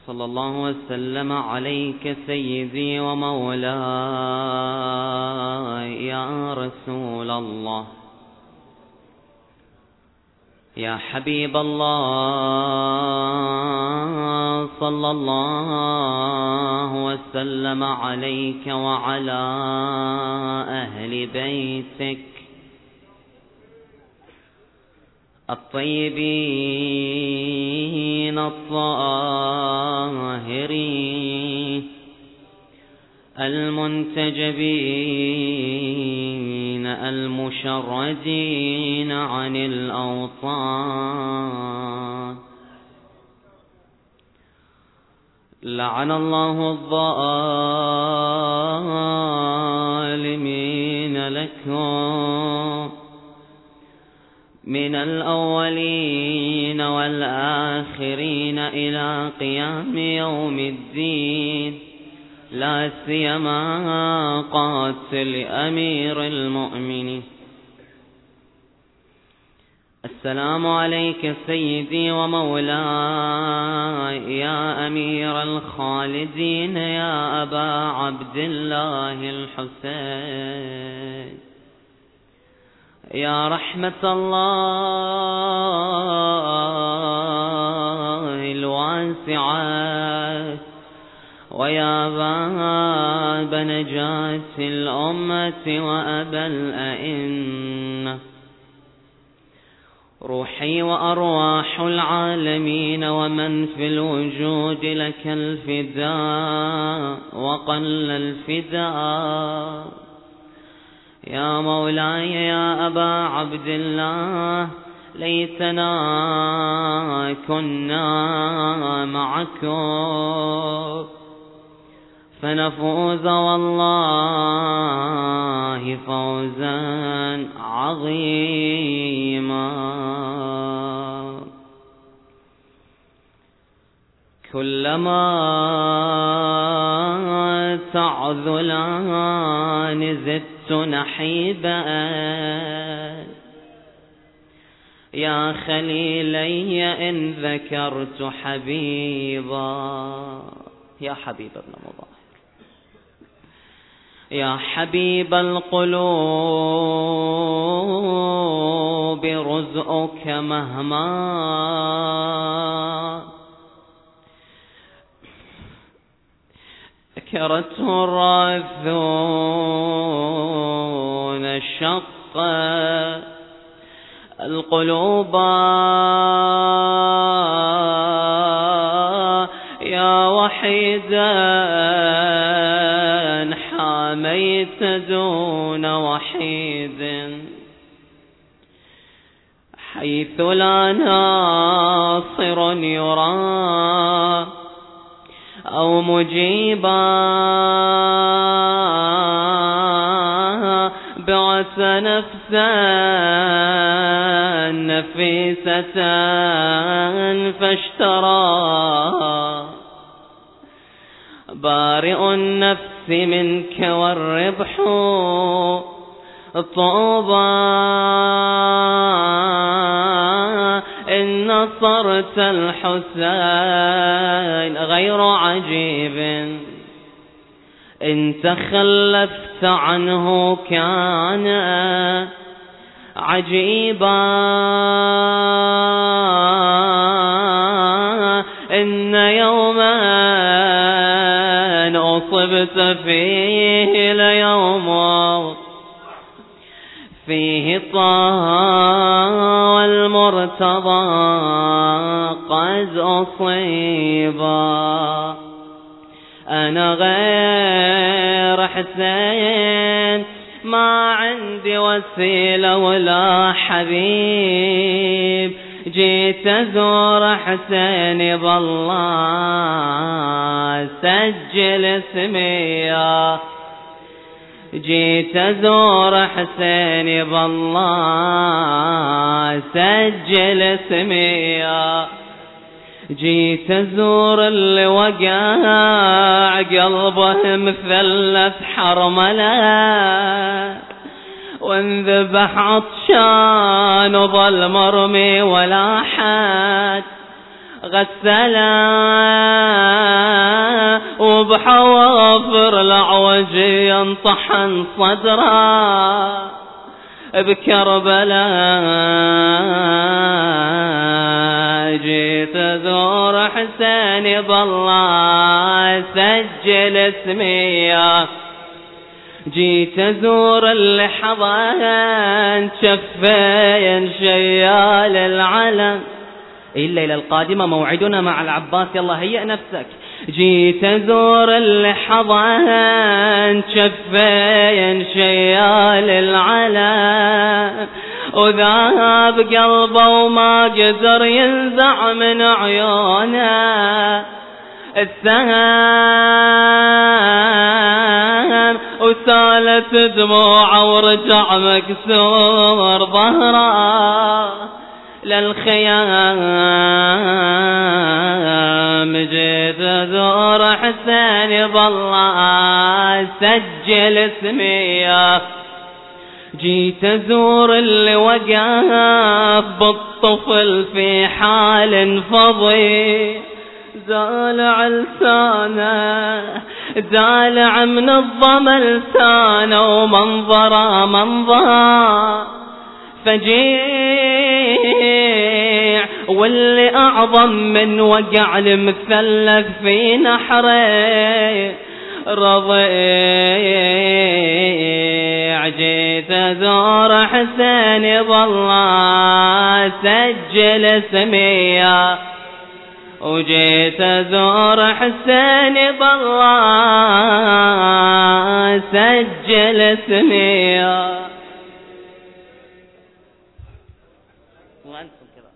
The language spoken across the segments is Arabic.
صلى الله وسلم عليك سيدي ومولاي يا رسول الله، يا حبيب الله، صلى الله وسلم عليك وعلى أهل بيتك الطيبين الطاهرين المنتجبين المشردين عن الأوطان. لعن الله الظالمين لكم من الأولين والآخرين إلى قيام يوم الدين، لا سيما قاتل أمير المؤمنين. السلام عليك سيدي ومولاي يا أمير الخالدين، يا أبا عبد الله الحسين، يا رحمة الله الواسعة، ويا باب نجاة الأمة وأبا الأئمة. روحي وأرواح العالمين ومن في الوجود لك الفداء وقل الفداء. يا مولاي يا أبا عبد الله، ليتنا كنا معكم فنفوز والله فوزا عظيما. كلما تعذلان زدت نحيبا يا خليلي إن ذكرت حبيبا. يا حبيب ابن مظاهر، يا حبيب القلوب، رزقك مهما ذكرته الراثون الشق القلوب. يا وحيدا حاميت دون وحيد، حيث لا ناصر يرى أو مجيبا. بعث نفسا نفيسة فاشترى، بارئ النفس منك والربح طوبى. إن نصرت الحسين غير عجيب، إن تخلفت عنه كان عجيبا. إن يوما أصبت فيه ليوم فيه طه والمرتضى قد أصيبا. أنا غير حسين ما عندي وسيلة ولا حبيب، جيت أزور حسين بالله سجل اسمي. جيت أزور حسين بالله سجل اسمي. جيت أزور اللي وقع قلبه مثلث حرملة، وانذبح عطشان وظل مرمي ولا حد غسله. وبحوافر الأعوج ينطحن صدره بكربلاء. جيت أزور حسين بالله سجل اسمي، جيت أزور اللي حضن شفين شيال العلم. الليلة القادمة موعدنا مع العباس، يلا هيئ نفسك. جيت أزور اللي حضن شفين شيال العلم، وذهب قلبه وما قدر ينزع من عيونه السهم، وسالت دموعه ورجع مكسور ظهره للخيام. جيت أزور حسين بالله سجل اسمي، جيت أزور اللي وقف بالطفل في حال فضي، زالع لسانه زالع من الظما لسانه، ومنظره منظر فجيع، واللي أعظم من وقع المثلث في نحره رضيع. جيت أزور حسين بالله سجل اسمي، وجيت أزور حسين بالله سجل اسمي. وأنتم كذا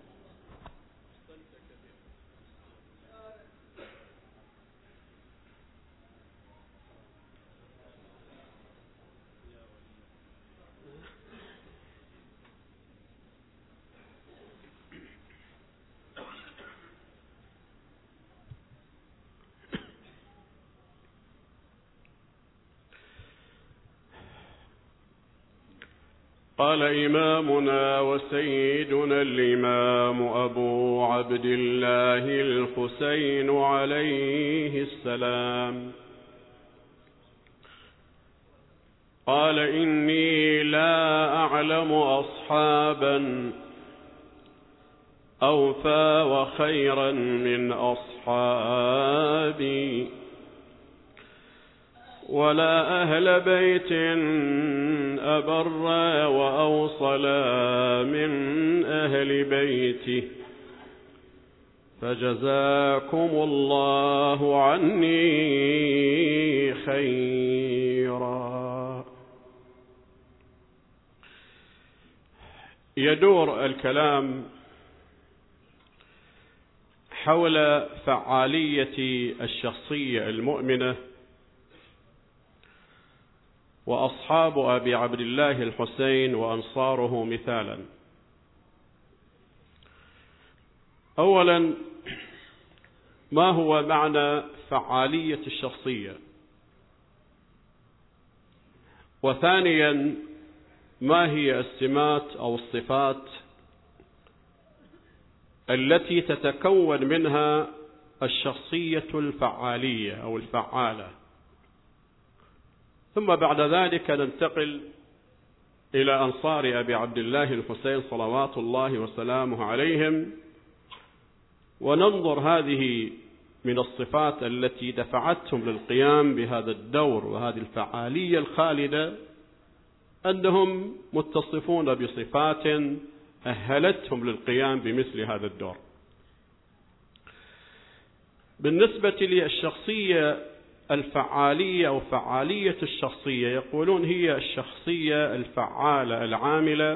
قال إمامنا وسيدنا الإمام أبو عبد الله الحسين عليه السلام قال: إني لا أعلم أصحابا أوفى وخيرا من أصحابي، ولا أهل بيت أبر وأوصل من أهل بيته، فجزاكم الله عني خيرا. يدور الكلام حول فعالية الشخصية المؤمنة وأصحاب أبي عبد الله الحسين وأنصاره مثالا. أولا، ما هو معنى فعالية الشخصية؟ وثانيا، ما هي السمات أو الصفات التي تتكون منها الشخصية الفعالية أو الفعالة؟ ثم بعد ذلك ننتقل إلى أنصار أبي عبد الله الحسين صلوات الله وسلامه عليهم، وننظر هذه من الصفات التي دفعتهم للقيام بهذا الدور وهذه الفعالية الخالدة، أنهم متصفون بصفات أهلتهم للقيام بمثل هذا الدور. بالنسبة للشخصية الفعالية أو فعالية الشخصية، يقولون هي الشخصية الفعالة العاملة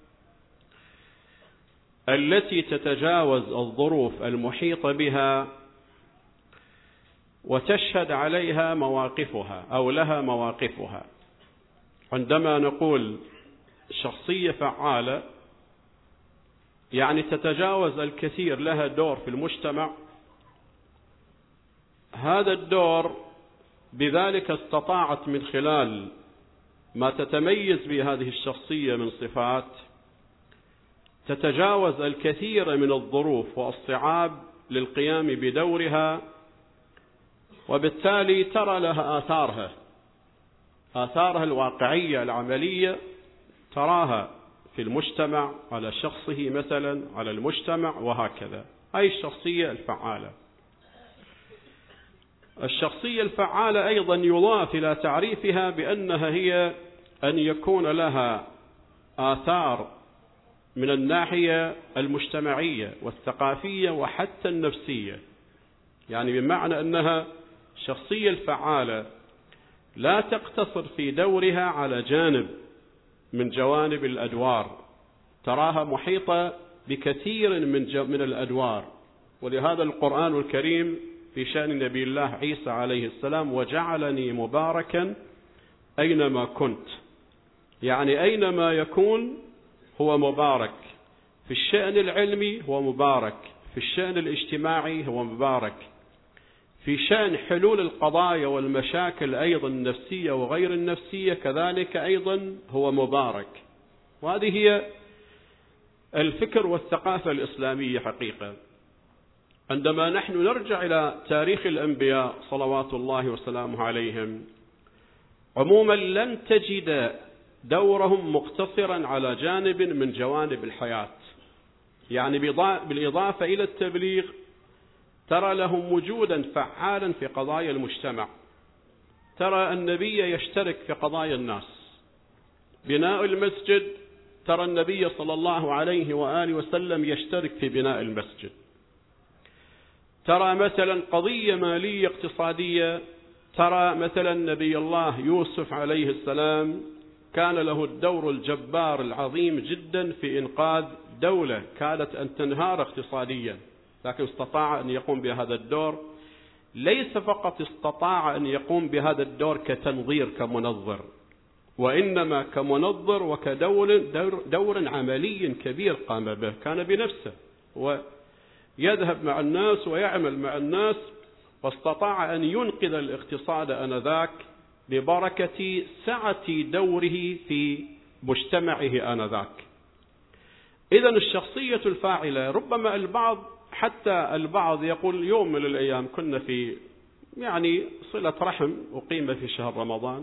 التي تتجاوز الظروف المحيطة بها وتشهد عليها مواقفها أو لها مواقفها. عندما نقول شخصية فعالة يعني تتجاوز الكثير، لها دور في المجتمع، هذا الدور بذلك استطاعت من خلال ما تتميز بهذه الشخصية من صفات تتجاوز الكثير من الظروف والصعاب للقيام بدورها وبالتالي ترى لها آثارها الواقعية العملية، تراها في المجتمع، على شخصه مثلا، على المجتمع، وهكذا. هاي الشخصية الفعالة. الشخصية الفعالة أيضا يضاف إلى تعريفها بأنها هي أن يكون لها آثار من الناحية المجتمعية والثقافية وحتى النفسية. يعني بمعنى أنها الشخصية الفعالة لا تقتصر في دورها على جانب من جوانب الأدوار، تراها محيطة بكثير من الأدوار. ولهذا القرآن الكريم في شأن نبي الله عيسى عليه السلام: وجعلني مباركا أينما كنت. يعني أينما يكون هو مبارك. في الشأن العلمي هو مبارك، في الشأن الاجتماعي هو مبارك، في شأن حلول القضايا والمشاكل أيضا النفسية وغير النفسية كذلك أيضا هو مبارك. وهذه هي الفكر والثقافة الإسلامية حقيقة. عندما نحن نرجع إلى تاريخ الأنبياء صلوات الله وسلامه عليهم، عموما لن تجد دورهم مقتصرا على جانب من جوانب الحياة. يعني بالإضافة إلى التبليغ ترى لهم وجودا فعالا في قضايا المجتمع. ترى النبي يشترك في قضايا الناس. بناء المسجد، ترى النبي صلى الله عليه وآله وسلم يشترك في بناء المسجد. ترى مثلا قضية مالية اقتصادية، ترى مثلا نبي الله يوسف عليه السلام كان له الدور الجبار العظيم جدا في إنقاذ دولة كادت أن تنهار اقتصاديا، لكن استطاع أن يقوم بهذا الدور. ليس فقط استطاع أن يقوم بهذا الدور كتنظير كمنظر، وإنما كمنظر وكدور عملي كبير قام به. كان بنفسه ويذهب مع الناس ويعمل مع الناس، واستطاع أن ينقذ الاقتصاد آنذاك ببركة سعة دوره في مجتمعه آنذاك. إذن الشخصية الفاعلة، ربما البعض يقول يوم من الأيام كنا في صلة رحم أقيم في شهر رمضان،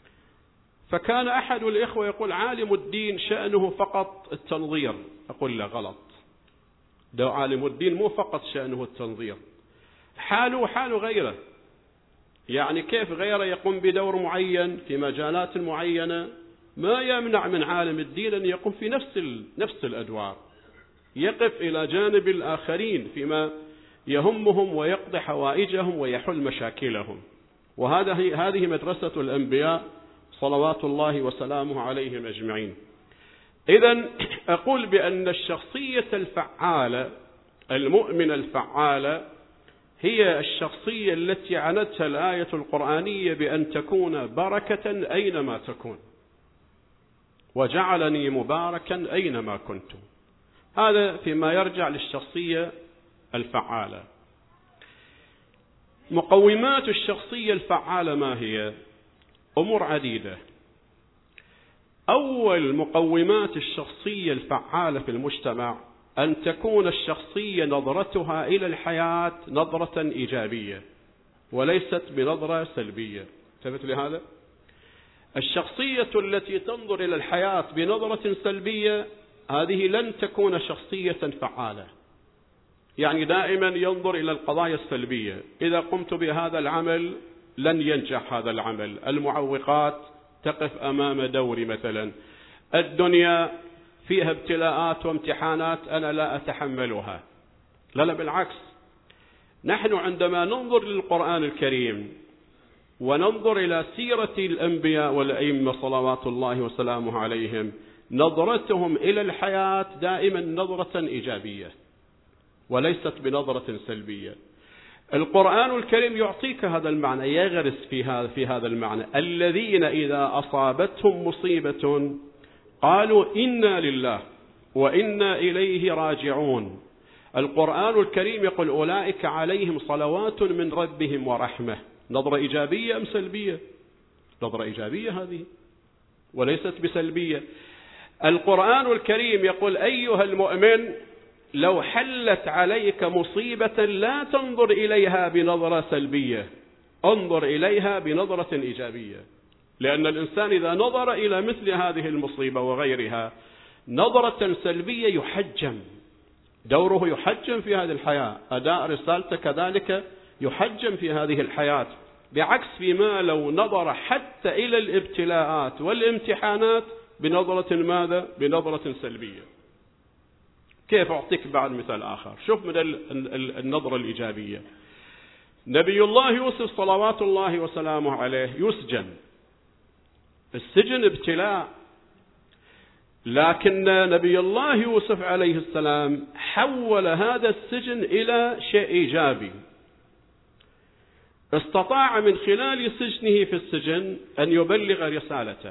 فكان أحد الإخوة يقول عالم الدين شأنه فقط التنظير. أقول لا، غلط. ده عالم الدين مو فقط شأنه التنظير، حاله حال غيره. يعني كيف غيره يقوم بدور معين في مجالات معينة، ما يمنع من عالم الدين أن يقوم في نفس الأدوار، يقف إلى جانب الآخرين فيما يهمهم ويقضي حوائجهم ويحل مشاكلهم. هذه مدرسة الأنبياء صلوات الله وسلامه عليهم أجمعين. إذن أقول بأن الشخصية الفعالة، المؤمنة الفعالة، هي الشخصية التي عنتها الآية القرآنية بأن تكون بركة أينما تكون. وجعلني مباركا أينما كنت. هذا فيما يرجع للشخصية الفعالة. مقومات الشخصية الفعالة ما هي؟ أمور عديدة. أول مقومات الشخصية الفعالة في المجتمع أن تكون الشخصية نظرتها إلى الحياة نظرة إيجابية وليست بنظرة سلبية. انتبهت لهذا؟ الشخصية التي تنظر إلى الحياة بنظرة سلبية هذه لن تكون شخصية فعالة. يعني دائما ينظر إلى القضايا السلبية. إذا قمت بهذا العمل لن ينجح هذا العمل، المعوقات تقف أمام دوري مثلا، الدنيا فيها ابتلاءات وامتحانات أنا لا أتحملها. لا بالعكس، نحن عندما ننظر للقرآن الكريم وننظر إلى سيرة الأنبياء والأئمة صلوات الله وسلامه عليهم، نظرتهم إلى الحياة دائما نظرة إيجابية وليست بنظرة سلبية. القرآن الكريم يعطيك هذا المعنى، يغرس في هذا المعنى: الذين إذا أصابتهم مصيبة قالوا إنا لله وإنا إليه راجعون. القرآن الكريم يقول أولئك عليهم صلوات من ربهم ورحمة. نظرة إيجابية أم سلبية؟ نظرة إيجابية هذه وليست بسلبية. القرآن الكريم يقول أيها المؤمن لو حلت عليك مصيبة لا تنظر إليها بنظرة سلبية، انظر إليها بنظرة إيجابية، لأن الإنسان إذا نظر إلى مثل هذه المصيبة وغيرها نظرة سلبية يحجم، دوره يحجم في هذه الحياة، أداء رسالته كذلك يحجم في هذه الحياة، بعكس فيما لو نظر حتى إلى الابتلاءات والامتحانات بنظرة ماذا؟ بنظرة سلبية. كيف؟ أعطيك بعد مثال آخر. شوف من النظرة الإيجابية. نبي الله يوسف صلوات الله وسلامه عليه يسجن، السجن ابتلاء، لكن نبي الله يوسف عليه السلام حول هذا السجن إلى شيء إيجابي. استطاع من خلال سجنه في السجن أن يبلغ رسالته،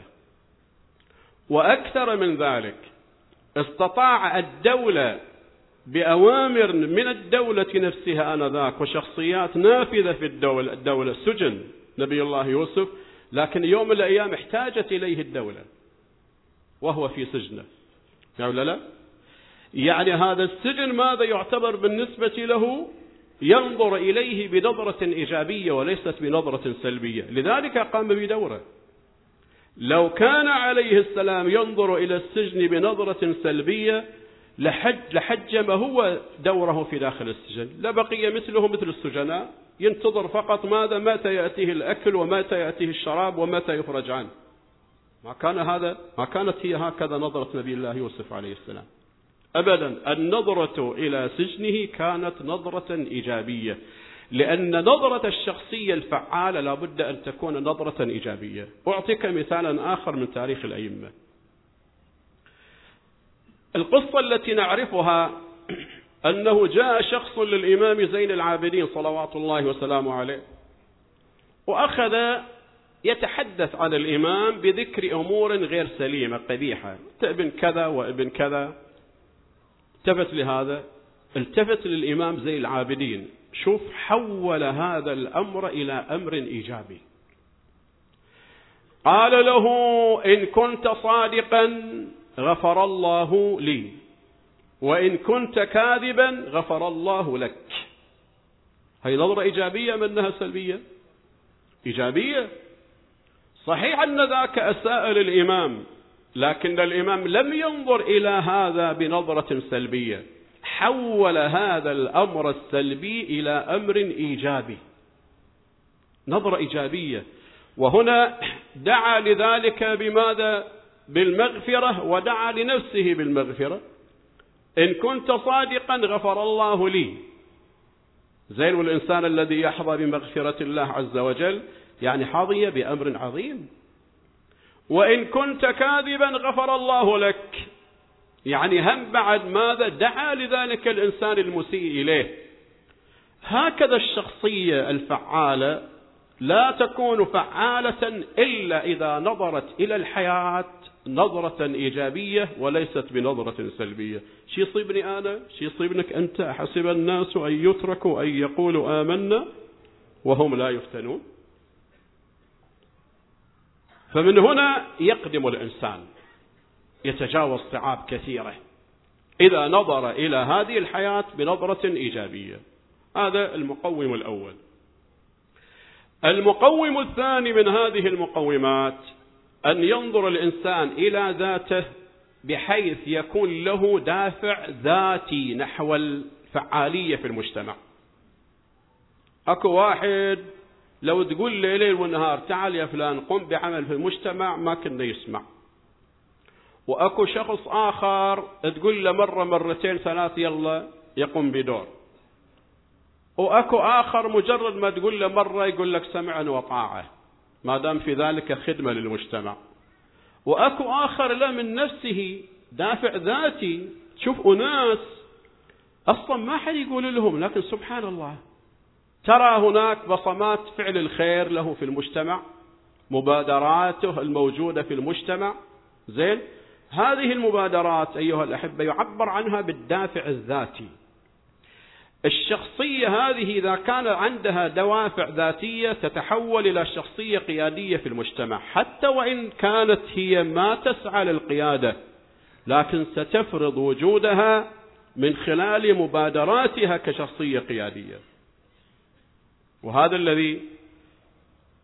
وأكثر من ذلك استطاع الدولة بأوامر من الدولة نفسها آنذاك وشخصيات نافذة في الدولة سجن نبي الله يوسف، لكن يوم من الأيام احتاجت إليه الدولة وهو في سجنه، لا يعني هذا السجن ماذا يعتبر بالنسبة له؟ ينظر إليه بنظرة إيجابية وليست بنظرة سلبية، لذلك قام بدوره. لو كان عليه السلام ينظر إلى السجن بنظرة سلبية لحجم هو دوره في داخل السجن، لبقي مثله مثل السجناء ينتظر فقط ماذا؟ متى يأتيه الأكل ومتى يأتيه الشراب ومتى يفرج عنه. ما كانت هي هكذا نظرة نبي الله يوسف عليه السلام أبدا. النظرة إلى سجنه كانت نظرة إيجابية، لأن نظرة الشخصية الفعالة لابد أن تكون نظرة إيجابية. أعطيك مثالا آخر من تاريخ الأئمة. القصة التي نعرفها أنه جاء شخص للإمام زين العابدين صلوات الله وسلامه عليه، وأخذ يتحدث عن الإمام بذكر أمور غير سليمة قبيحة، ابن كذا وابن كذا. التفت لهذا، التفت للإمام زين العابدين، شوف حول هذا الأمر إلى أمر إيجابي. قال له: إن كنت صادقا غفر الله لي، وإن كنت كاذبا غفر الله لك. هي نظرة إيجابية منها سلبية؟ إيجابية. صحيح أن ذاك أساء للإمام، لكن الإمام لم ينظر إلى هذا بنظرة سلبية، حول هذا الأمر السلبي إلى أمر إيجابي، نظرة إيجابية. وهنا دعا لذلك بماذا؟ بالمغفرة، ودعا لنفسه بالمغفرة. إن كنت صادقا غفر الله لي. زين والإنسان الذي يحظى بمغفرة الله عز وجل يعني حظي بأمر عظيم. وإن كنت كاذبا غفر الله لك، يعني هم بعد ماذا؟ دعا لذلك الإنسان المسيء إليه. هكذا الشخصية الفعالة لا تكون فعالة إلا إذا نظرت إلى الحياة نظرة إيجابية وليست بنظرة سلبية. شي يصيبني أنا؟ شي يصيبنك أنت؟ حسب الناس أن يتركوا أن يقولوا آمنا وهم لا يفتنون. فمن هنا يقدم الإنسان يتجاوز صعاب كثيرة إذا نظر إلى هذه الحياة بنظرة إيجابية. هذا المقوم الأول. المقوم الثاني من هذه المقومات أن ينظر الإنسان إلى ذاته بحيث يكون له دافع ذاتي نحو الفعالية في المجتمع. أكو واحد لو تقول لي ليل ونهار تعال يا فلان قم بعمل في المجتمع ما كنا يسمع. وأكو شخص آخر تقول له مرة مرتين ثلاث يلا يقوم بدور. وأكو آخر مجرد ما تقول له مرة يقول لك سمعا وطاعة ما دام في ذلك خدمة للمجتمع. وأكو آخر لا من نفسه دافع ذاتي. شوف أناس أصلا ما حد يقول لهم، لكن سبحان الله ترى هناك بصمات فعل الخير له في المجتمع، مبادراته الموجودة في المجتمع. زين، هذه المبادرات أيها الأحبة يعبر عنها بالدافع الذاتي. الشخصية هذه إذا كان عندها دوافع ذاتية تتحول إلى شخصية قيادية في المجتمع، حتى وإن كانت هي ما تسعى للقيادة، لكن ستفرض وجودها من خلال مبادراتها كشخصية قيادية. وهذا الذي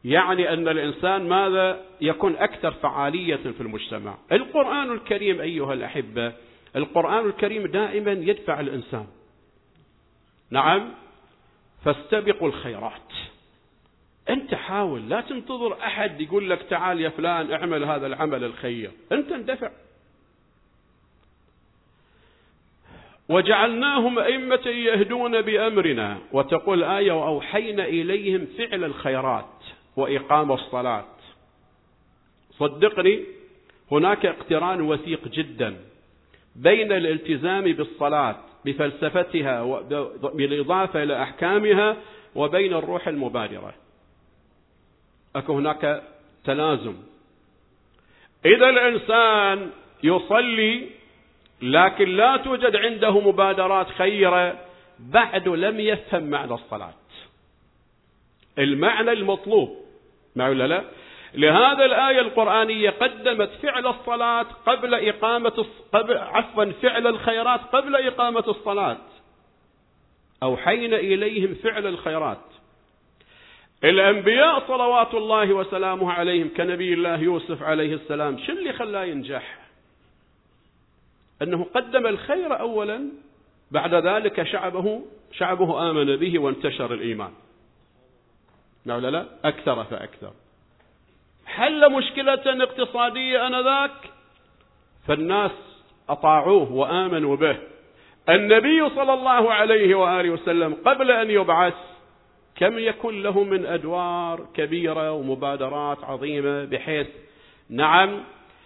يعني أن الإنسان ماذا يكون أكثر فعالية في المجتمع. القرآن الكريم أيها الأحبة، القرآن الكريم دائما يدفع الإنسان، نعم، فاستبقوا الخيرات. أنت حاول، لا تنتظر أحد يقول لك تعال يا فلان اعمل هذا العمل الخير، أنت اندفع. وجعلناهم أئمة يهدون بأمرنا، وتقول آية وأوحينا إليهم فعل الخيرات وإقام الصلاة. صدقني هناك اقتران وثيق جدا بين الالتزام بالصلاة بفلسفتها بالإضافة إلى أحكامها وبين الروح المبادرة. أكو هناك تلازم. إذا الإنسان يصلي لكن لا توجد عنده مبادرات خيرة، بعد لم يفهم معنى الصلاة، المعنى المطلوب، معه لا؟ لهذا الآية القرآنية قدمت فعل الصلاة قبل إقامة فعل الخيرات قبل إقامة الصلاة. أوحينا إليهم فعل الخيرات. الأنبياء صلوات الله وسلامه عليهم كنبي الله يوسف عليه السلام، شو اللي خلاه ينجح؟ أنه قدم الخير أولا، بعد ذلك شعبه آمن به وانتشر الإيمان. لا لا لا، أكثر فأكثر. حل مشكلة اقتصادية آنذاك، فالناس أطاعوه وآمنوا به. النبي صلى الله عليه وآله وسلم قبل أن يبعث كم يكن له من أدوار كبيرة ومبادرات عظيمة، بحيث نعم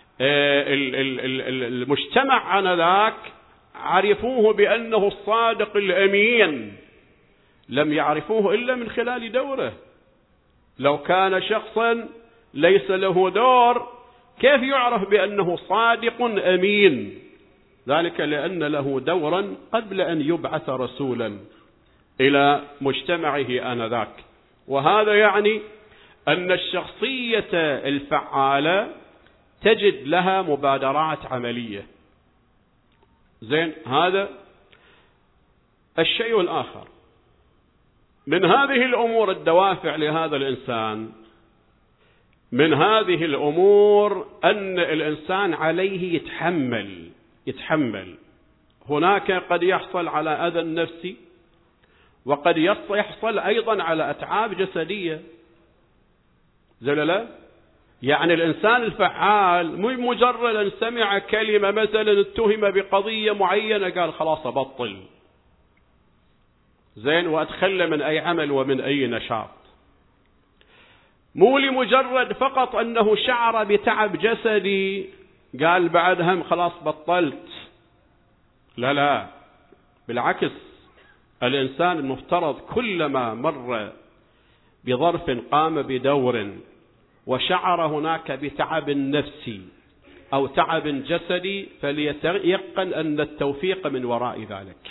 المجتمع آنذاك عرفوه بأنه الصادق الأمين، لم يعرفوه إلا من خلال دوره. لو كان شخصا ليس له دور كيف يعرف بأنه صادق أمين؟ ذلك لأن له دورا قبل أن يبعث رسولا إلى مجتمعه آنذاك. وهذا يعني أن الشخصية الفعالة تجد لها مبادرات عملية. زين، هذا الشيء الآخر من هذه الأمور، الدوافع لهذا الإنسان، من هذه الأمور أن الإنسان عليه يتحمل. هناك قد يحصل على أذى نفسي، وقد يحصل أيضا على أتعاب جسدية. زللا، يعني الإنسان الفعال مو مجرد أن سمع كلمة مثلا اتهم بقضية معينة قال خلاص أبطل، زين، وأتخلى من أي عمل ومن أي نشاط. مو لمجرد فقط أنه شعر بتعب جسدي قال بعدها خلاص بطلت. لا لا، بالعكس، الإنسان المفترض كلما مر بظرف قام بدور وشعر هناك بتعب نفسي أو تعب جسدي فليتيقن أن التوفيق من وراء ذلك،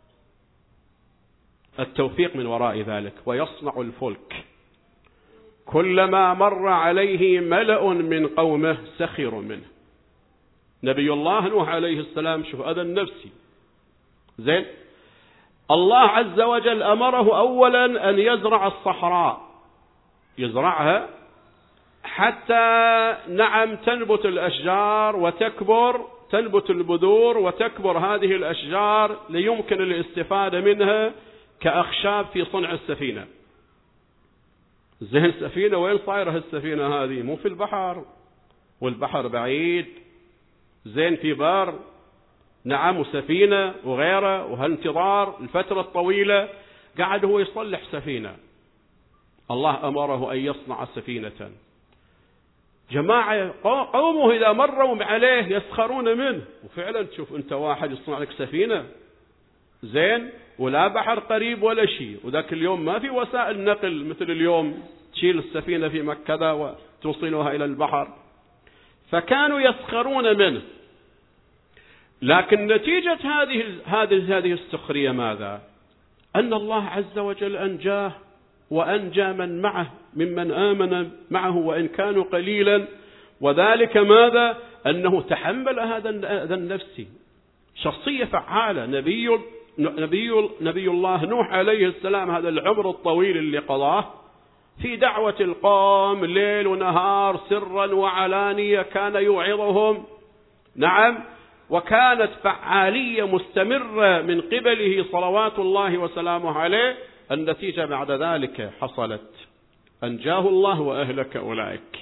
التوفيق من وراء ذلك. ويصنع الفلك كلما مر عليه ملأ من قومه سخروا منه. نبي الله نوح عليه السلام، شوف أذى النفسي، زين، الله عز وجل أمره أولا أن يزرع الصحراء، يزرعها حتى نعم تنبت الأشجار وتكبر، تنبت البذور وتكبر هذه الأشجار ليمكن الاستفادة منها كأخشاب في صنع السفينة. زين، السفينة وين صايرة السفينة هذه؟ مو في البحر، والبحر بعيد، زين، في بار، نعم، وسفينة وغيره، وهالانتظار الفترة الطويلة قاعد هو يصلح سفينة. الله أمره أن يصنع سفينة. جماعة قومه إذا مروا عليه يسخرون منه، وفعلا تشوف أنت واحد يصنع لك سفينة، زين، ولا بحر قريب ولا شيء، وذاك اليوم ما في وسائل نقل مثل اليوم تشيل السفينة في مكة وتوصلها إلى البحر، فكانوا يسخرون منه. لكن نتيجة هذه السخرية ماذا؟ أن الله عز وجل أنجاه وأنجى من معه ممن آمن معه وإن كانوا قليلا. وذلك ماذا؟ أنه تحمل هذا النفسي، شخصية فعالة. نبي الله نوح عليه السلام هذا العمر الطويل اللي قضاه في دعوة القوم ليل ونهار سرا وعلانية كان يوعظهم. نعم، وكانت فعالية مستمرة من قبله صلوات الله وسلامه عليه. النتيجة بعد ذلك حصلت، أنجاه الله وأهلك أولئك.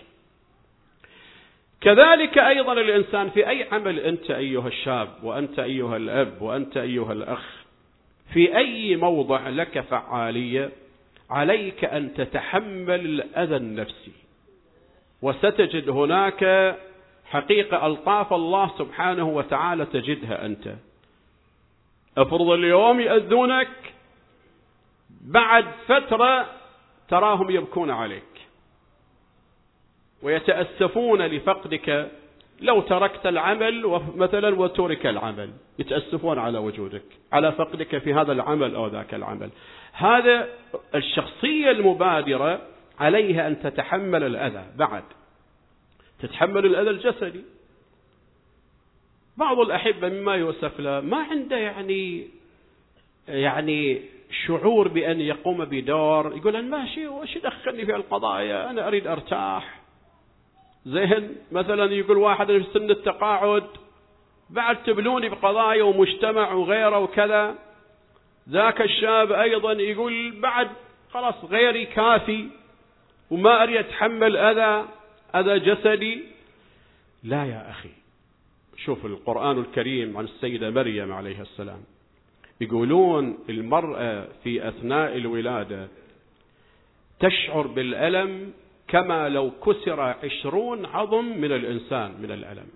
كذلك أيضا الإنسان في أي عمل، أنت أيها الشاب وأنت أيها الأب وأنت أيها الأخ، في أي موضع لك فعالية عليك أن تتحمل الأذى النفسي، وستجد هناك حقيقة ألطاف الله سبحانه وتعالى تجدها أنت. افرض اليوم يأذونك، بعد فترة تراهم يبكون عليك ويتأسفون لفقدك. لو تركت العمل مثلا وترك العمل، يتأسفون على وجودك، على فقدك في هذا العمل أو ذاك العمل. هذا الشخصية المبادرة عليها أن تتحمل الأذى، بعد تتحمل الأذى الجسدي. بعض الأحبة مما يوصف له ما عنده يعني شعور بأن يقوم بدور، يقول أنا ماشي وش دخلني في القضايا، أنا أريد أرتاح. زين مثلا يقول واحد في سن التقاعد، بعد تبلوني بقضايا ومجتمع وغيره وكذا. ذاك الشاب أيضا يقول بعد خلاص غيري كافي وما أريد أتحمل أذى جسدي. لا يا أخي، شوف القرآن الكريم عن السيدة مريم عليه السلام، يقولون المرأة في أثناء الولادة تشعر بالألم كما لو كسر 20 عظم من الإنسان من الألم.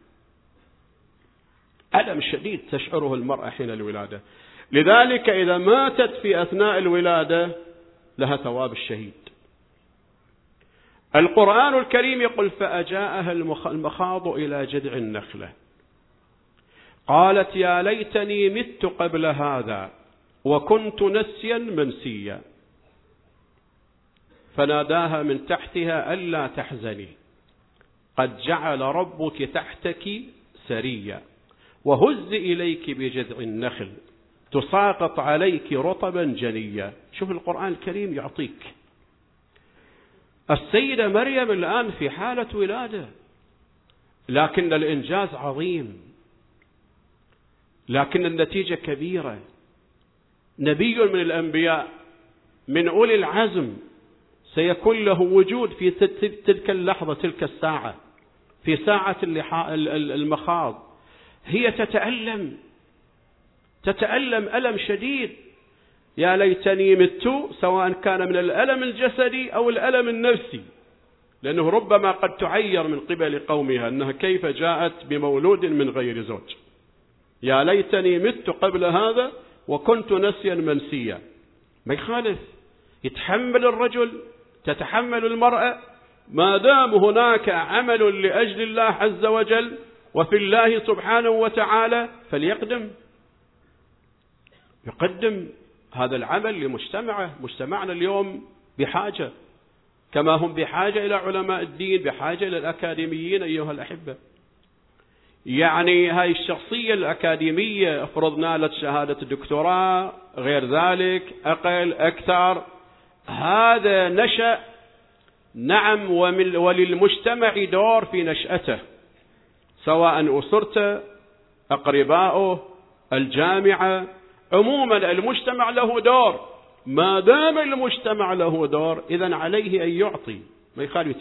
ألم شديد تشعره المرأة حين الولادة. لذلك إذا ماتت في أثناء الولادة لها ثواب الشهيد. القرآن الكريم يقول فأجاءها المخاض إلى جذع النخلة قالت يا ليتني مت قبل هذا وكنت نسيا منسيا فناداها من تحتها ألا تحزني قد جعل ربك تحتك سريا وهز إليك بجذع النخل تساقط عليك رطبا جنيا. شوف القرآن الكريم يعطيك. السيدة مريم الآن في حالة ولادة، لكن الإنجاز عظيم، لكن النتيجة كبيرة. نبي من الأنبياء من أولي العزم سيكون له وجود في تلك اللحظة، تلك الساعة، في ساعة المخاض. هي تتألم ألم شديد. يا ليتني مت، سواء كان من الألم الجسدي أو الألم النفسي، لأنه ربما قد تعير من قبل قومها أنها كيف جاءت بمولود من غير زوج. يا ليتني مت قبل هذا وكنت نسيا منسيا. ما يخالف، يتحمل الرجل، تتحمل المرأة، ما دام هناك عمل لأجل الله عز وجل وفي الله سبحانه وتعالى فليقدم، يقدم هذا العمل لمجتمعه. مجتمعنا اليوم بحاجة، كما هم بحاجة إلى علماء الدين، بحاجة إلى الأكاديميين أيها الأحبة. يعني هاي الشخصية الأكاديمية افرض نالت شهادة الدكتوراه، غير ذلك أقل أكثر، هذا نشأ. نعم، وللمجتمع دور في نشأته، سواء أسرته، أقرباؤه، الجامعة، عموما المجتمع له دور. ما دام المجتمع له دور إذن عليه أن يعطي، ما يخالف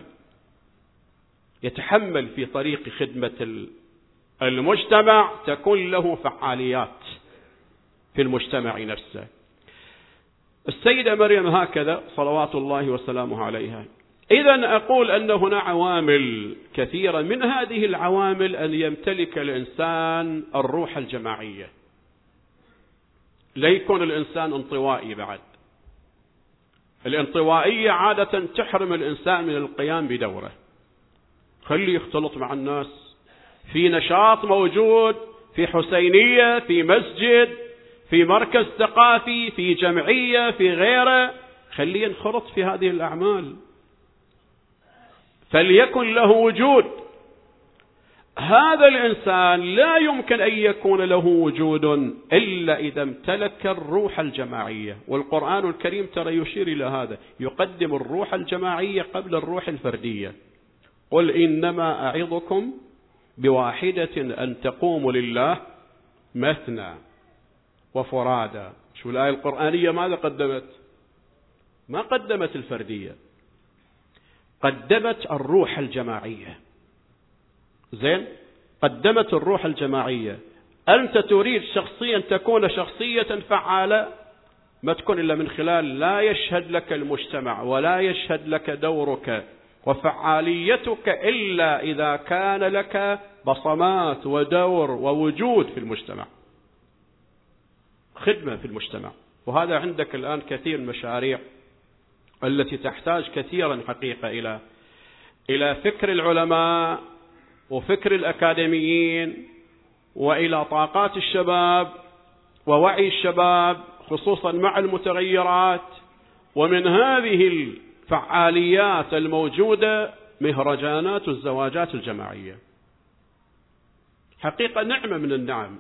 يتحمل في طريق خدمة المجتمع، تكون له فعاليات في المجتمع نفسه. السيدة مريم هكذا صلوات الله وسلامه عليها. إذن أقول أن هنا عوامل كثيرة، من هذه العوامل أن يمتلك الإنسان الروح الجماعية، لا يكون الإنسان انطوائي. بعد الانطوائية عادة تحرم الإنسان من القيام بدوره. خليه يختلط مع الناس، في نشاط موجود، في حسينية، في مسجد، في مركز ثقافي، في جمعية، في غيره، خليه ينخرط في هذه الأعمال، فليكن له وجود. هذا الإنسان لا يمكن أن يكون له وجود إلا إذا امتلك الروح الجماعية. والقرآن الكريم ترى يشير إلى هذا، يقدم الروح الجماعية قبل الروح الفردية. قل إنما أعظكم بواحدة أن تقوموا لله مثنى وفرادى. شو الآية القرآنية ماذا قدمت؟ ما قدمت الفردية، قدمت الروح الجماعية. زين، قدمت الروح الجماعية. أنت تريد شخصيا تكون شخصية فعالة، ما تكون إلا من خلال لا يشهد لك المجتمع ولا يشهد لك دورك وفعاليتك إلا إذا كان لك بصمات ودور ووجود في المجتمع، خدمة في المجتمع. وهذا عندك الآن كثير من المشاريع التي تحتاج كثيرا حقيقة إلى فكر العلماء وفكر الأكاديميين، وإلى طاقات الشباب ووعي الشباب خصوصا مع المتغيرات. ومن هذه الفعاليات الموجودة مهرجانات الزواجات الجماعية. حقيقة نعمة من النعم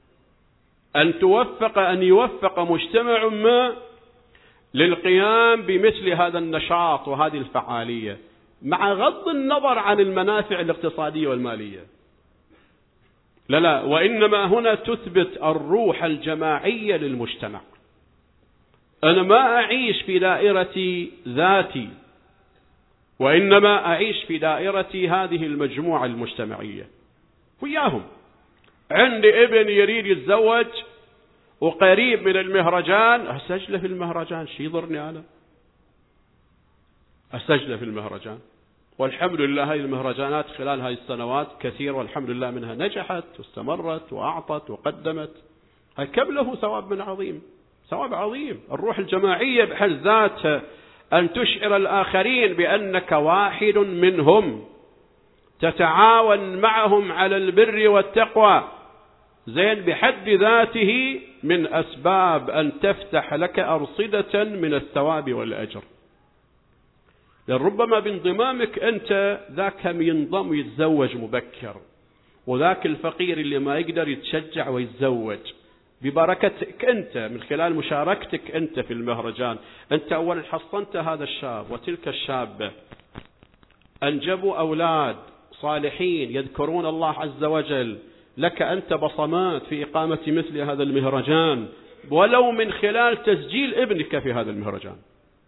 أن يوفق مجتمع ما للقيام بمثل هذا النشاط وهذه الفعالية، مع غض النظر عن المنافع الاقتصادية والمالية. لا، وإنما هنا تثبت الروح الجماعية للمجتمع. أنا ما أعيش في دائرة ذاتي، وإنما أعيش في دائرة هذه المجموعة المجتمعية وياهم. عندي ابن يريد يتزوج وقريب من المهرجان، أسجله في المهرجان، شي يضرني أنا أسجله في المهرجان. والحمد لله هذه المهرجانات خلال هذه السنوات كثير، والحمد لله منها نجحت واستمرت وأعطت وقدمت. هاي كم له ثواب من عظيم، ثواب عظيم. الروح الجماعية بحد ذاتها أن تشعر الآخرين بأنك واحد منهم، تتعاون معهم على البر والتقوى، زين، بحد ذاته من أسباب أن تفتح لك أرصدة من الثواب والأجر. لربما بانضمامك أنت ذاك ينضم ويتزوج مبكر، وذاك الفقير اللي ما يقدر يتشجع ويتزوج ببركتك أنت، من خلال مشاركتك أنت في المهرجان. أنت أولا حصنت هذا الشاب وتلك الشابة، أنجبوا أولاد صالحين يذكرون الله عز وجل، لك أنت بصمات في إقامة مثل هذا المهرجان، ولو من خلال تسجيل ابنك في هذا المهرجان.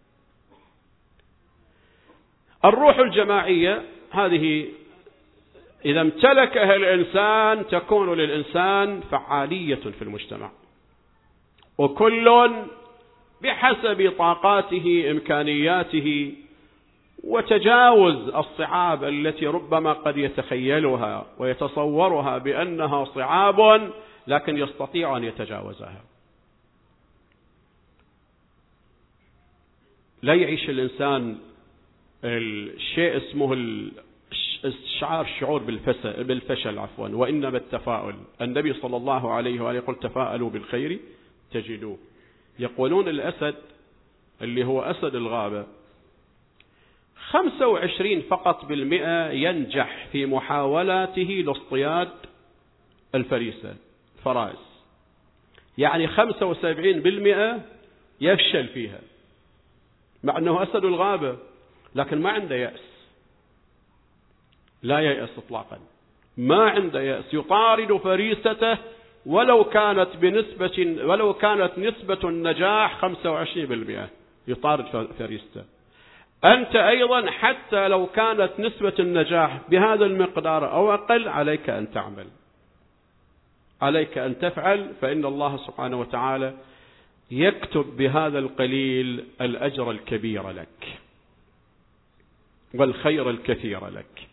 الروح الجماعية هذه إذا امتلكها الإنسان تكون للإنسان فعالية في المجتمع، وكل بحسب طاقاته إمكانياته وتجاوز الصعاب التي ربما قد يتخيلها ويتصورها بأنها صعاب، لكن يستطيع أن يتجاوزها. لا يعيش الإنسان الشيء اسمه الشعور بالفشل وإنما التفاؤل. النبي صلى الله عليه وآله يقول تفاءلوا بالخير تجدوه. يقولون الأسد اللي هو أسد الغابة 25 فقط بالمئة ينجح في محاولاته لاصطياد الفريسة فرائس، يعني 75% يفشل فيها، مع أنه أسد الغابة، لكن ما عنده يأس، لا ييأس إطلاقا، ما عنده يأس، يطارد فريسته ولو كانت نسبة النجاح 25%، يطارد فريسته. أنت أيضا حتى لو كانت نسبة النجاح بهذا المقدار أو أقل، عليك أن تعمل، عليك أن تفعل، فإن الله سبحانه وتعالى يكتب بهذا القليل الأجر الكبير لك والخير الكثير لك.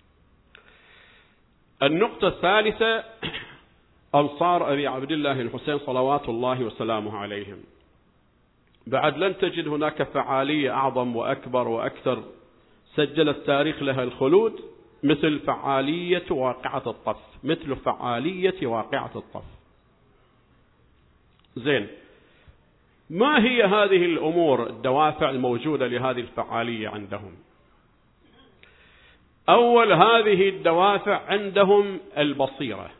النقطة الثالثة أنصار أبي عبد الله الحسين صلوات الله وسلامه عليهم. بعد لن تجد هناك فعالية أعظم وأكبر وأكثر سجل التاريخ لها الخلود مثل فعالية واقعة الطف، مثل فعالية واقعة الطف. زين، ما هي هذه الأمور الدوافع الموجودة لهذه الفعالية عندهم؟ أول هذه الدوافع عندهم البصيرة.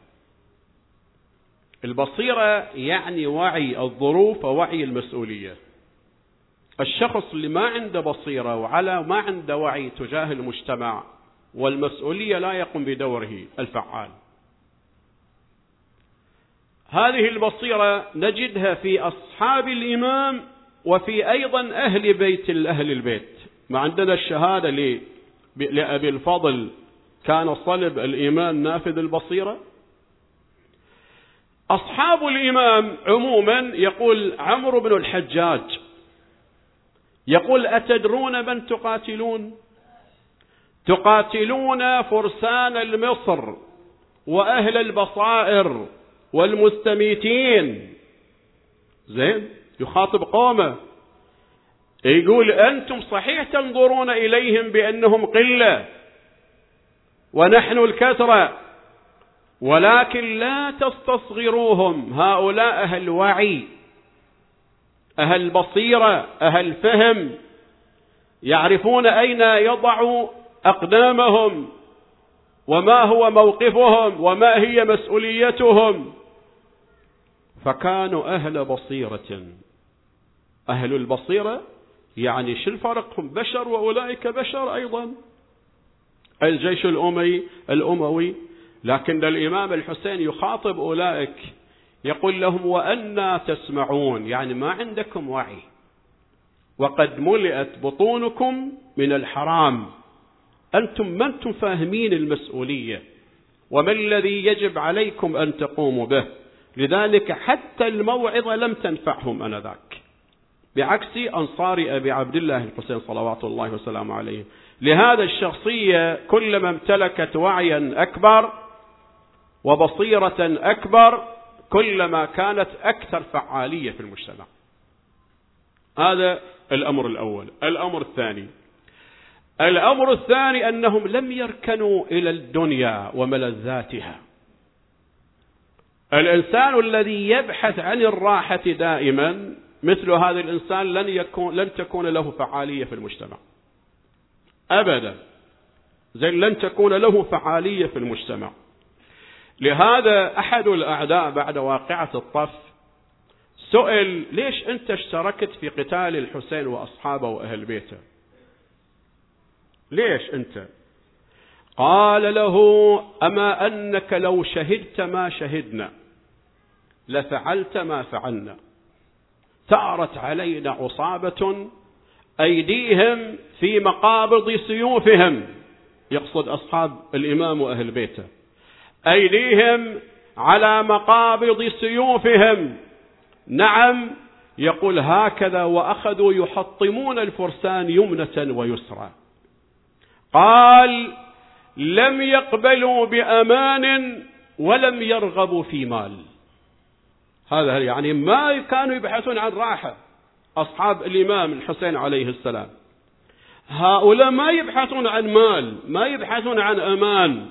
البصيرة يعني وعي الظروف ووعي المسؤولية. الشخص اللي ما عنده بصيرة وعلى ما عنده وعي تجاه المجتمع والمسؤولية لا يقوم بدوره الفعال. هذه البصيرة نجدها في أصحاب الإمام وفي أيضا أهل البيت. ما عندنا الشهادة لأبي الفضل كان صلب الإيمان نافذ البصيرة. أصحاب الإمام عموما يقول عمرو بن الحجاج يقول أتدرون من تقاتلون؟ تقاتلون فرسان المصر وأهل البصائر والمستميتين. زين، يخاطب قومه يقول أنتم صحيح تنظرون إليهم بأنهم قلة ونحن الكثرة، ولكن لا تستصغروهم. هؤلاء أهل وعي، أهل بصيرة، أهل فهم، يعرفون أين يضعوا أقدامهم وما هو موقفهم وما هي مسؤوليتهم. فكانوا أهل بصيرة. أهل البصيرة يعني شو الفرق؟ هم بشر وأولئك بشر أيضا. الجيش الأموي لكن الإمام الحسين يخاطب أولئك يقول لهم وأنا تسمعون، يعني ما عندكم وعي وقد ملئت بطونكم من الحرام. أنتم ما أنتم فاهمين المسؤولية وما الذي يجب عليكم أن تقوموا به. لذلك حتى الموعظة لم تنفعهم آنذاك، بعكس أنصار أبي عبد الله الحسين صلوات الله وسلامه عليه. لهذا الشخصية كلما امتلكت وعيا أكبر وبصيرة أكبر كلما كانت أكثر فعالية في المجتمع. هذا الأمر الأول. الأمر الثاني أنهم لم يركنوا إلى الدنيا وملذاتها. الإنسان الذي يبحث عن الراحة دائما مثل هذا الإنسان لن تكون له فعالية في المجتمع أبدا. لن تكون له فعالية في المجتمع. لهذا أحد الأعداء بعد واقعة الطف سئل ليش أنت اشتركت في قتال الحسين وأصحابه وأهل بيته؟ ليش أنت؟ قال له أما أنك لو شهدت ما شهدنا لفعلت ما فعلنا. ثارت علينا عصابة أيديهم في مقابض سيوفهم، يقصد أصحاب الإمام وأهل بيته، أيديهم على مقابض سيوفهم. نعم، يقول هكذا وأخذوا يحطمون الفرسان يمنة ويسرى. قال لم يقبلوا بأمان ولم يرغبوا في مال. هذا يعني ما كانوا يبحثون عن راحة. أصحاب الإمام الحسين عليه السلام هؤلاء ما يبحثون عن مال، ما يبحثون عن أمان.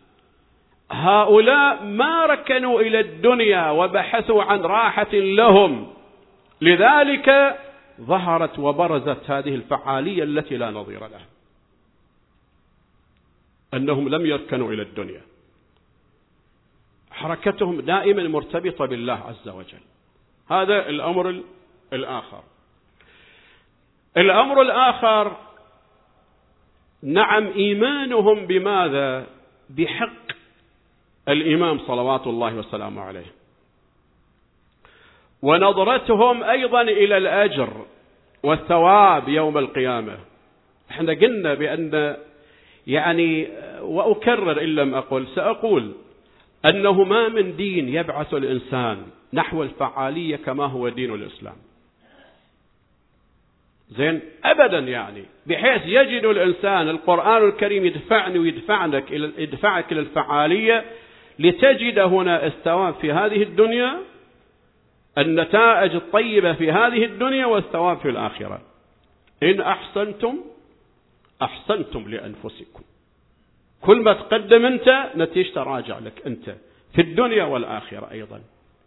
هؤلاء ما ركنوا إلى الدنيا وبحثوا عن راحة لهم. لذلك ظهرت وبرزت هذه الفعالية التي لا نظير لها، أنهم لم يركنوا إلى الدنيا. حركتهم دائما مرتبطة بالله عز وجل. هذا الأمر الآخر. الأمر الآخر نعم إيمانهم بماذا؟ بحق الإمام صلوات الله وسلامه عليه، ونظرتهم أيضا إلى الأجر والثواب يوم القيامة. احنا قلنا بأن يعني وأكرر إن لم أقل سأقول أنه ما من دين يبعث الإنسان نحو الفعالية كما هو دين الإسلام. زين أبدا، يعني بحيث يجد الإنسان القرآن الكريم يدفعني ويدفعك إلى الفعالية لتجد هنا الثواب في هذه الدنيا، النتائج الطيبة في هذه الدنيا والثواب في الآخرة. إن أحسنتم أحسنتم لأنفسكم. كل ما تقدم أنت نتيجة راجع لك أنت في الدنيا والآخرة أيضا.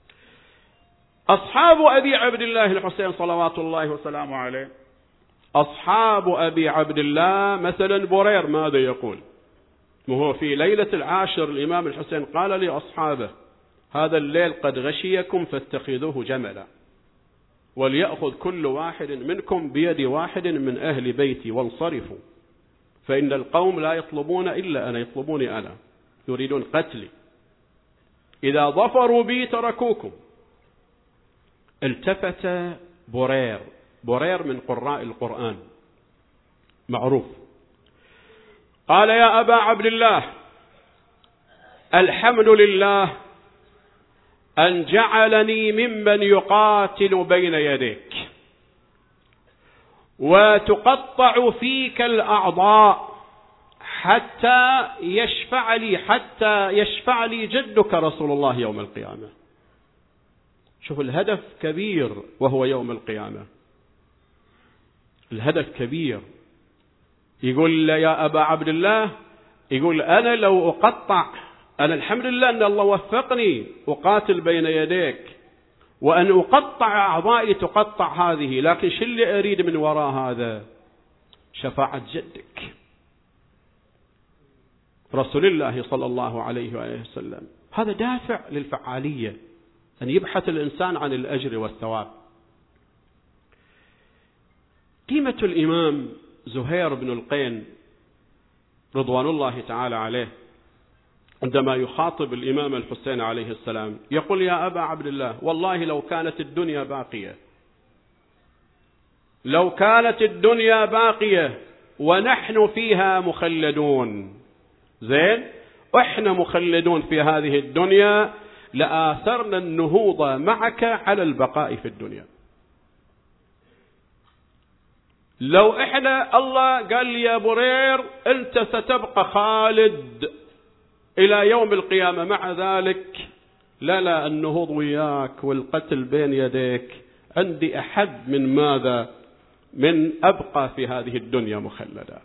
أصحاب أبي عبد الله الحسين صلوات الله وسلامه عليه، أصحاب أبي عبد الله مثلا برير ماذا يقول؟ وهو في ليلة العاشر الإمام الحسين قال لأصحابه: هذا الليل قد غشيكم فاتخذوه جملا، وليأخذ كل واحد منكم بيد واحد من أهل بيتي وانصرفوا، فإن القوم لا يطلبون إلا أنا، يطلبوني أنا، يريدون قتلي، إذا ظفروا بي تركوكم. التفت برير من قراء القرآن معروف، قال: يا أبا عبد الله، الحمد لله أن جعلني ممن يقاتل بين يديك وتقطع فيك الأعضاء حتى يشفع لي جدك رسول الله يوم القيامة. شوف الهدف كبير، وهو يوم القيامة الهدف كبير. يقول: يا أبا عبد الله، يقول: أنا لو أقطع، أنا الحمد لله أن الله وفقني أقاتل بين يديك، وأن أقطع أعضائي تقطع هذه، لكن شو اللي أريد من وراء هذا؟ شفاعة جدك رسول الله صلى الله عليه وآله وسلم. هذا دافع للفعالية، أن يبحث الإنسان عن الأجر والثواب. قيمة الإمام زهير بن القين رضوان الله تعالى عليه عندما يخاطب الإمام الحسين عليه السلام يقول: يا أبا عبد الله، والله لو كانت الدنيا باقية، لو كانت الدنيا باقية ونحن فيها مخلدون، زين، وإحنا مخلدون في هذه الدنيا، لآثرنا النهوض معك على البقاء في الدنيا. لو إحنا الله قال لي يا برير أنت ستبقى خالد إلى يوم القيامة، مع ذلك لا النهوض وياك والقتل بين يديك عندي أحد من ماذا؟ من أبقى في هذه الدنيا مخلدا.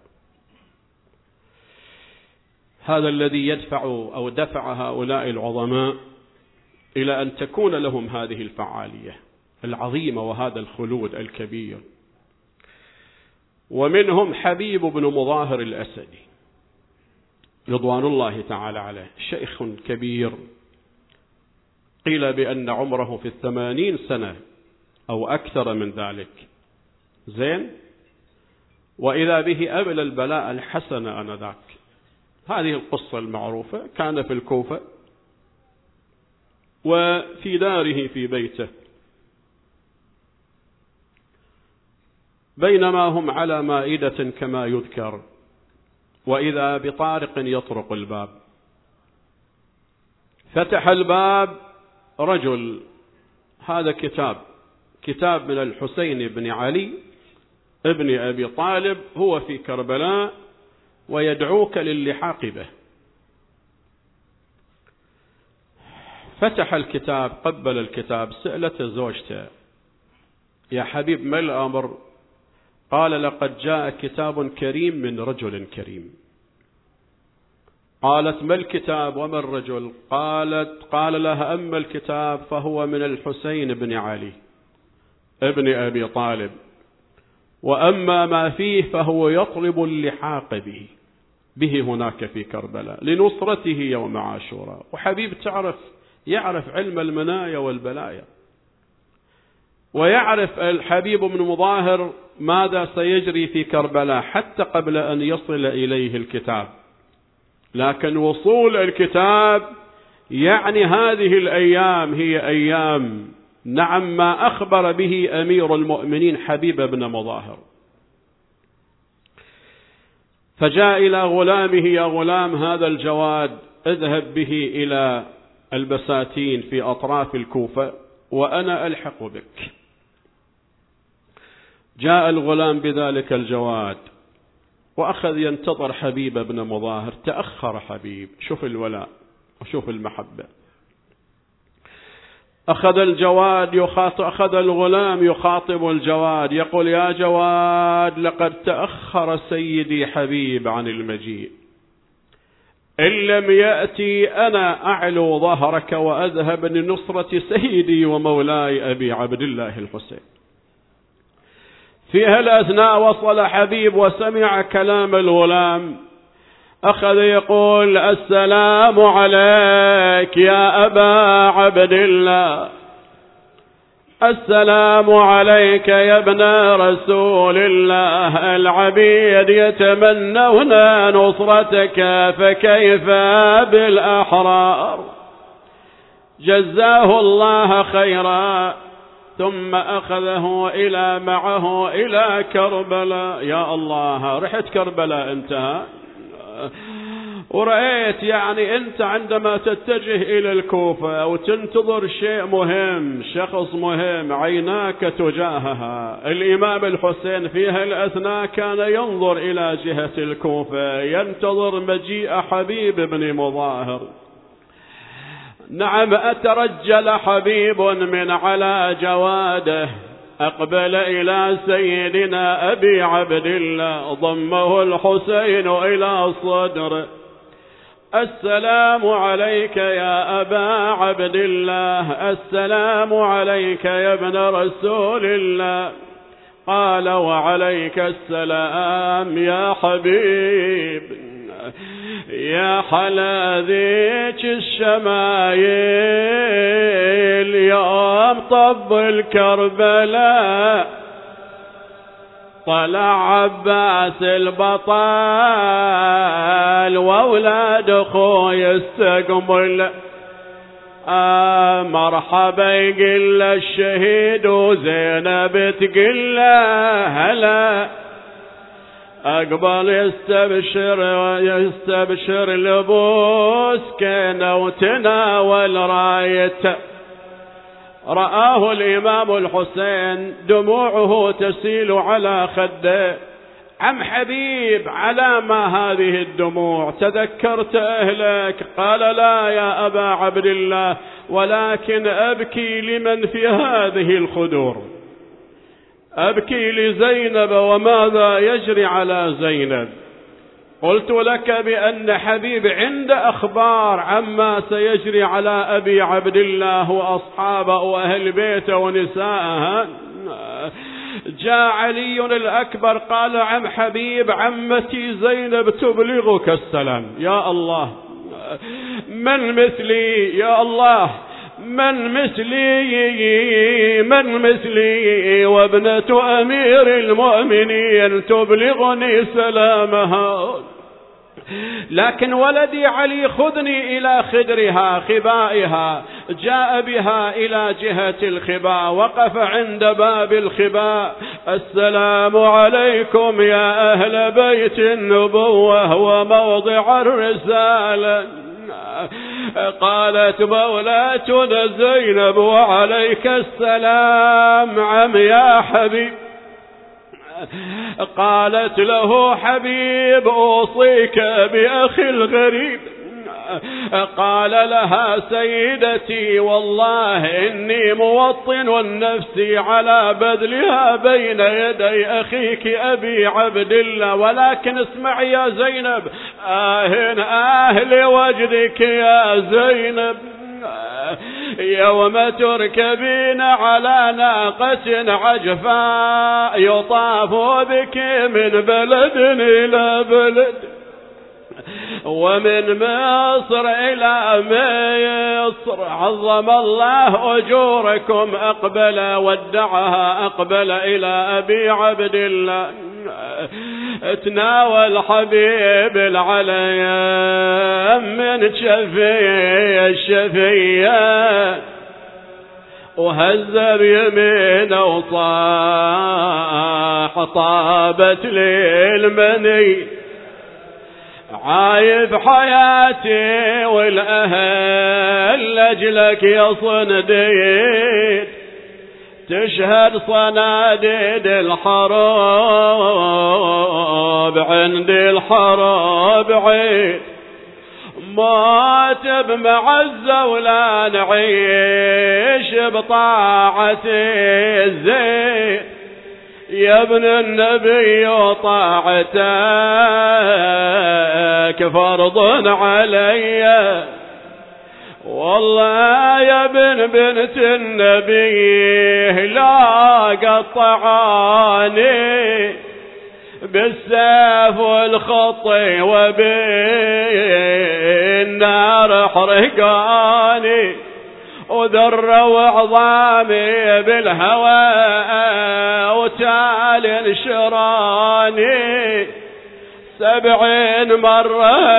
هذا الذي دفع هؤلاء العظماء إلى أن تكون لهم هذه الفعالية العظيمة وهذا الخلود الكبير. ومنهم حبيب بن مظاهر الأسدي رضوان الله تعالى عليه، شيخ كبير، قيل بأن عمره في 80 سنة أو أكثر من ذلك، زين، وإذا به أبلى البلاء الحسن آنذاك. هذه القصة المعروفة. كان في الكوفة وفي داره في بيته، بينما هم على مائدة كما يذكر، وإذا بطارق يطرق الباب. فتح الباب رجل، هذا كتاب من الحسين بن علي ابن أبي طالب، هو في كربلاء ويدعوك للحاق به. فتح الكتاب، قبل الكتاب، سألته زوجته: يا حبيب ما الأمر؟ قال: لقد جاء كتاب كريم من رجل كريم. قالت: ما الكتاب وما الرجل؟ قال لها: أما الكتاب فهو من الحسين بن علي ابن أبي طالب، وأما ما فيه فهو يطلب اللحاق به هناك في كربلاء لنصرته يوم عاشوراء. وحبيب يعرف علم المنايا والبلايا، ويعرف الحبيب بن مظاهر ماذا سيجري في كربلاء حتى قبل أن يصل إليه الكتاب. لكن وصول الكتاب يعني هذه الأيام هي أيام، نعم، ما أخبر به أمير المؤمنين حبيب بن مظاهر. فجاء إلى غلامه: يا غلام، هذا الجواد اذهب به إلى البساتين في أطراف الكوفة وأنا ألحق بك. جاء الغلام بذلك الجواد وأخذ ينتظر حبيب بن مظاهر. تأخر حبيب، شوف الولاء وشوف المحبة. أخذ الغلام يخاطب الجواد، يقول: يا جواد، لقد تأخر سيدي حبيب عن المجيء، إن لم يأتي أنا أعلو ظهرك وأذهب لنصرة سيدي ومولاي أبي عبد الله الحسين. في هالأثناء وصل حبيب وسمع كلام الغلام، أخذ يقول السلام عليك يا أبا عبد الله، السلام عليك يا ابن رسول الله، العبيد يتمنون نصرتك فكيف بالأحرار. جزاه الله خيرا. ثم أخذه معه إلى كربلاء. يا الله، رحت كربلاء انتهى، ورأيت يعني أنت عندما تتجه إلى الكوفة أو تنتظر شيء مهم، شخص مهم، عيناك تجاهها. الإمام الحسين في هالأثناء كان ينظر إلى جهة الكوفة، ينتظر مجيء حبيب بن مظاهر. نعم، أترجل حبيب من على جواده، أقبل إلى سيدنا أبي عبد الله، ضمه الحسين إلى صدره. السلام عليك يا أبا عبد الله، السلام عليك يا ابن رسول الله. قال وعليك السلام يا حبيب. يا حلا ذيك الشمايل يوم طب الكربلاء، طلع عباس البطل واولاد اخوي استقبل. مرحبا يقل الشهيد وزينب تقل هلا، أقبل يستبشر لبوس كان وتناول رايته. رآه الإمام الحسين دموعه تسيل على خده. عم حبيب، على ما هذه الدموع؟ تذكرت أهلك؟ قال لا يا أبا عبد الله، ولكن أبكي لمن في هذه الخدور، أبكي لزينب وماذا يجري على زينب. قلت لك بأن حبيب عند أخبار عما سيجري على أبي عبد الله وأصحابه وأهل بيته ونساءها. جاء علي الأكبر قال عم حبيب عمتي زينب تبلغك السلام. يا الله، من مثلي يا الله، من مثلي وابنة أمير المؤمنين تبلغني سلامها. لكن ولدي علي خذني إلى خدرها خبائها. جاء بها إلى جهة الخباء، وقف عند باب الخباء. السلام عليكم يا أهل بيت النبوة وموضع الرسالة. قالت مولاتنا زينب وعليك السلام عم يا حبيب. قالت له حبيب أوصيك بأخي الغريب. قال لها سيدتي والله إني موطن نفسي على بذلها بين يدي أخيك أبي عبد الله، ولكن اسمع يا زينب، لوجدك يا زينب يوم تركبين على ناقة عجفاء يطاف بك من بلد إلى بلد، ومن مصر إلى مصر، عظم الله أجوركم. أقبل ودعها، أقبل إلى أبي عبد الله. تناول حبيب العليم من شفي الشفية، وهز بيمينه وصاح طابت للمني. عايب حياتي والأهل لأجلك يا صنديد، تشهد صناديد الحرب عندي الحرب عيد. موت بمعزة ولا نعيش بطاعة الزين، يا ابن النبي وطاعتك فرض علي. والله يا ابن بنت النبي لا قطعاني بالسيف والخطي وبالنار حرقاني وذر وعظامي بالهواء وتال انشراني 70 مرة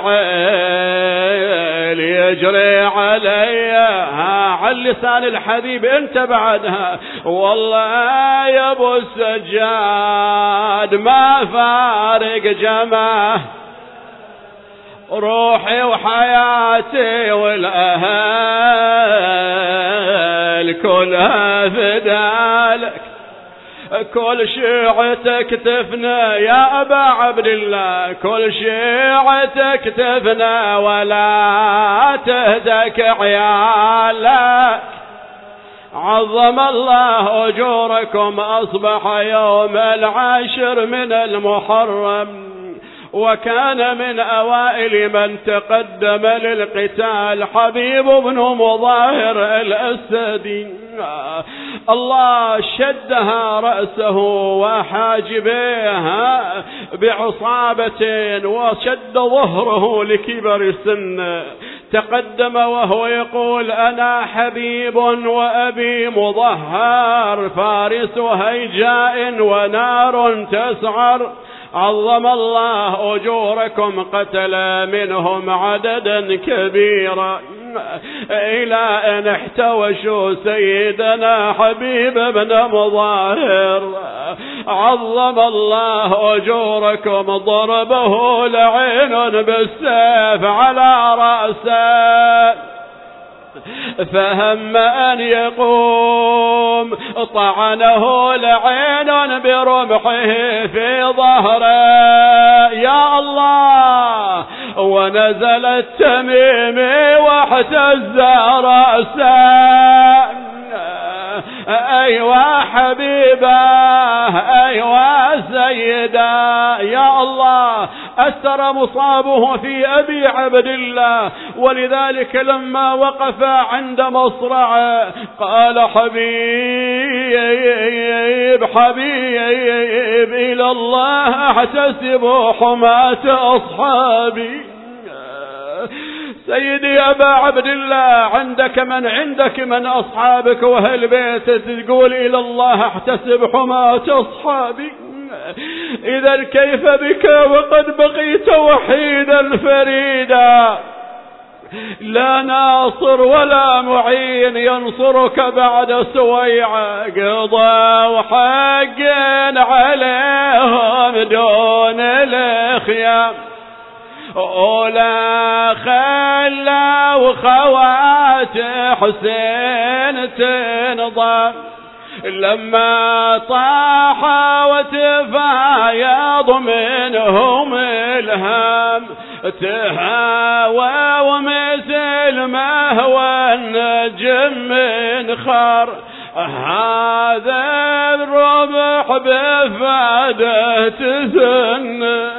الفعل يجري علي على لسان الحبيب انت بعدها والله يا ابو السجاد ما فارق جماه روحي وحياتي والأهل كلها فدالك كل شيعتك تفنى يا أبا عبد الله كل شيعتك تفنى ولا تهدك عيالك عظم الله أجوركم أصبح يوم 10 من المحرم وكان من أوائل من تقدم للقتال حبيب بن مظاهر الأسدي الله شدها رأسه وحاجبيها بعصابة وشد ظهره لكبر سنه تقدم وهو يقول أنا حبيب وأبي مظهر فارس هيجاء ونار تسعر عظم الله أجوركم قتل منهم عددا كبيرا إلى أن احتوشوا سيدنا حبيب بن مظاهر عظم الله أجوركم ضربه لعين بالسيف على رأسه فهم أن يقوم طعنه لعين برمحه في ظهره يا الله ونزل التميم واحتز رأسه أيوا حبيبه أيوا سيدا يا الله أثر مصابه في أبي عبد الله ولذلك لما وقف عند مصرعه قال حبيب حبيب إلى الله أحتسب حماة أصحابي سيدي أبا عبد الله عندك من أصحابك وأهل بيتك تقول إلى الله احتسب حماة أصحابي إذا كيف بك وقد بقيت وحيدا فريدا لا ناصر ولا معين ينصرك بعد سويعة قضى وحق عليهم دون الخيام أولا خلا وخوات حسين تنضم لما طاح وتفايض منهم الهم تهاوى ومثل ما هو النجم من خر هذا الرمح بفاده تزن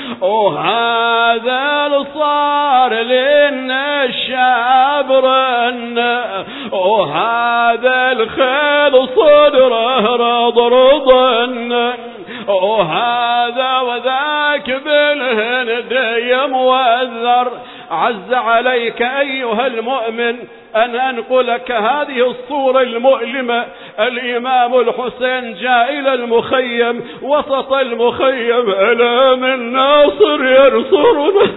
وهذا الصار للنشاب رن وهذا الخيل صدره رضرضن وهذا وذاك بالهند موذر عز عليك أيها المؤمن أن أنقلك هذه الصورة المؤلمة. الإمام الحسين جاء إلى المخيم، وسط المخيم ألا من ناصر ينصرنا،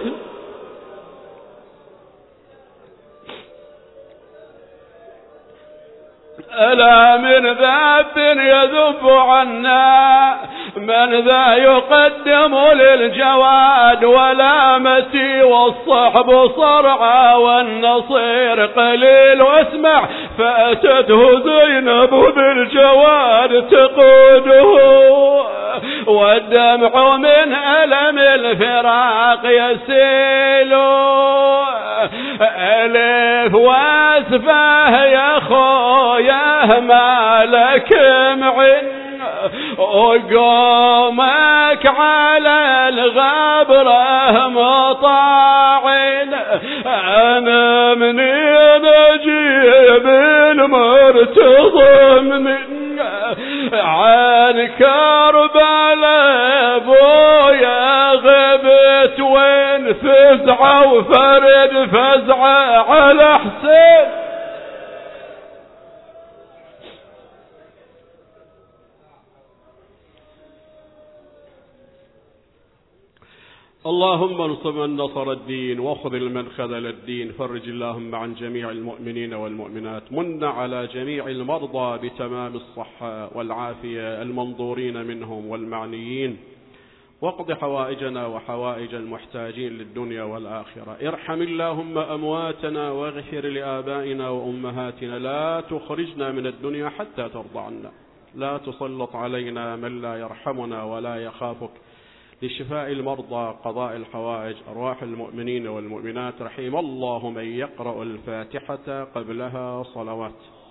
ألا من ذاب يذب عنا، من ذا يقدم للجواد ولامتي والصحب صرعى والنصير قليل. واسمع فأتته زينب بالجواد تقوده، والدمع من ألم الفراق يسيل. ألف واسفه يا خويا مالك معن، وقومك على الغبرة مطاعن. أنا منين أجيب المرتضى من عن كربلاء جيت وين فزعة وفرد فزعة على حسين. اللهم انصر من نصر الدين واخذل من خذل الدين. فرج اللهم عن جميع المؤمنين والمؤمنات. من على جميع المرضى بتمام الصحة والعافية المنظورين منهم والمعنيين، واقض حوائجنا وحوائج المحتاجين للدنيا والآخرة. ارحم اللهم أمواتنا واغفر لآبائنا وأمهاتنا. لا تخرجنا من الدنيا حتى ترضى عنا. لا تسلط علينا من لا يرحمنا ولا يخافك. لشفاء المرضى، قضاء الحوائج، أرواح المؤمنين والمؤمنات. رحم الله من يقرأ الفاتحة قبلها صلوات.